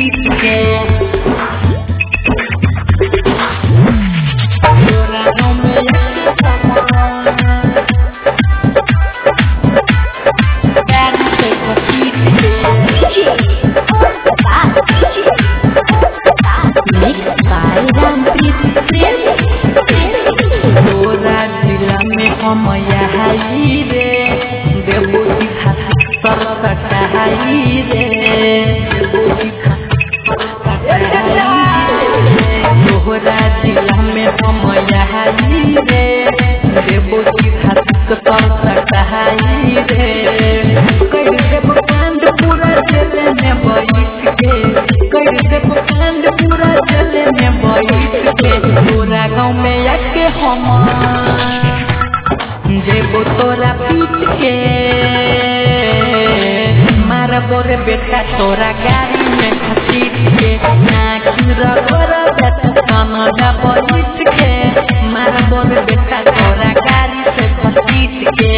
घसीट के तोरा गाँव में गाड़ी से घसीट के तोरा जिला में हम आई रे देवोजी सर कटाई रे तोरा जिला में हम आई रे देवोजी सर कटाई रे कर देव कांड पूरा जेल में बैठ के कर देव कांड पूरा जेल में बैठ के तोरा गाँव में आके हम जेबो तोरा पीट के मारा बोरे बेटा तोरा गाड़ी में घसीट के नाचुरा गोरा बेटा कनडा बैठ के मारा बोरे बेटा तोरा गाड़ी से घसीट के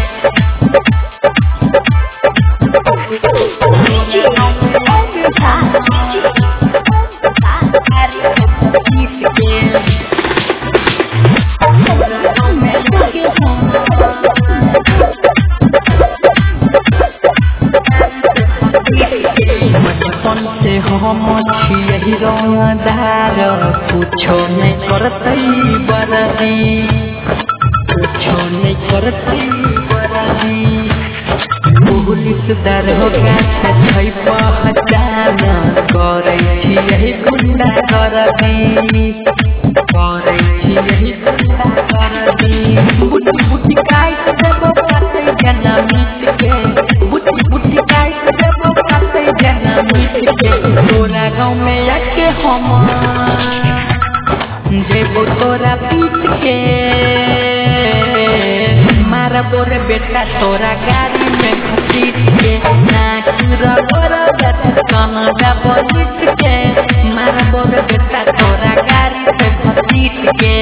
से हम यही रंगदार कुछो नहीं करते बरदी कुछो नहीं करते बरदी पुलिस दरोगा से पहचान करे यही गुंडा करदी करे यही गुंडा करदी बुटी बुटी काट देबो काटे जना मीट के बुटी काट देबो काटे जना मीट के तोरा गाँव में आके हम जेबो तोरा पीट के मारा बोरे बेटा तोरा गाड़ी में घसीट के नाचुरा गोरा बेटा कनडा बैठ के मारा बोरे बेटा तोरा गाड़ी से घसीट के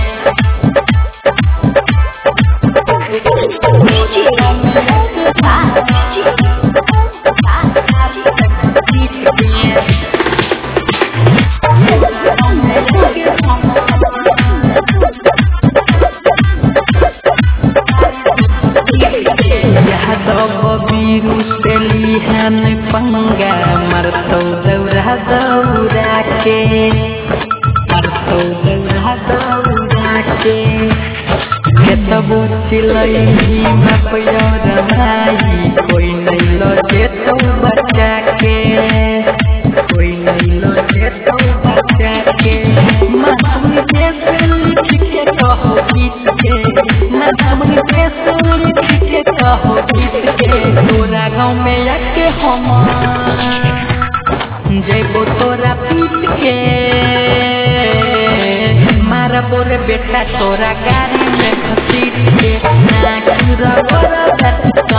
वीरू से लिहन पंगा मरतो दौरा दौरा के मरतो दौरा दौरा के केतबो चिलई मपयर माई कोई नहीं लगे तो बचा के कोई नहीं लगे तो बचा के मासूम के लिख के कहो गीत के मासूम के लिख के कहो गीत के तोरा गाँव में आके हम जेबो तोरा पीट के मारा बोरे बेटा तोरा गाड़ी में घसीट के नाचुरा गोरा बेटा